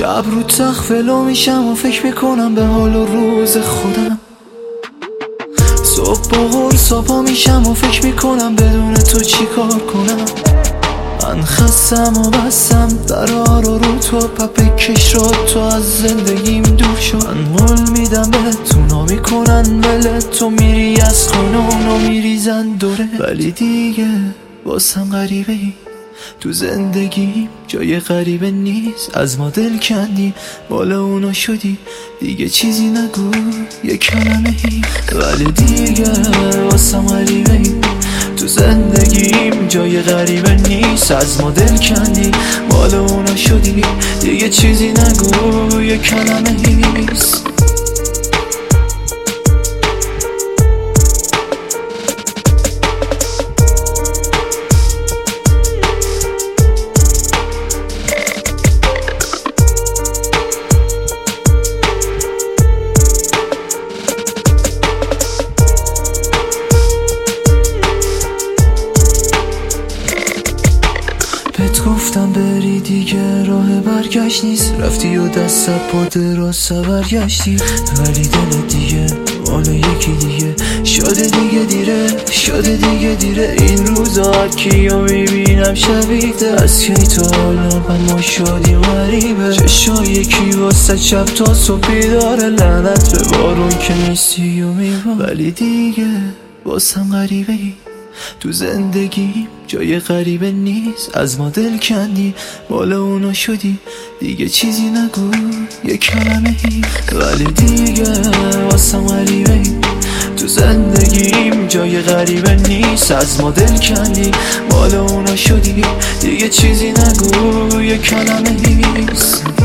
شب رو تخت ولو میشم و فکر میکنم به حال و روز خودم. صبح با قرص پا میشم و فکر میکنم بدون تو چی کار کنم. من خستم و بستم درها رو تو پپکش رو تو از زندگیم دور شد. من قول میدم به تو نمیکنن بله تو میری از خونه اونو میریزن دوره. ولی دیگه واسم غریبه ای تو زندگیم جای غریبه نیست. از ما دل کندی بالا اونو شدی دیگه چیزی نگو یه کلمه ای. ولی دیگه واسم غریبه ای تو زندگیم جای غریبه نیست. از ما دل کندی بالا اونو شدی دیگه چیزی نگو یه کلمه ایست. بهت گفتم بری دیگه راه برگشت نیست. رفتی و دست پا دراز برگشتی. ولی دل دیگه مال یکی دیگه شده دیگه دیره شده دیگه دیره. این روزا کیو میبینم شبیده از کی تو حالا من ما شدیم غریبه. چشای یکی واسه شب تا صبح بیداره لعنت به بارون که نیستی و میبان. ولی دیگه واسم غریبه ای تو زندگی جای غریبه نیست. از ما دل کندی بالا اونو شدی دیگه چیزی نگو یه کلمه ای. ولی دیگه واسم غریبه ای تو زندگیم جای غریبه نیست. از ما دل کندی بالا اونو شدی دیگه چیزی نگو یه کلمه ایست.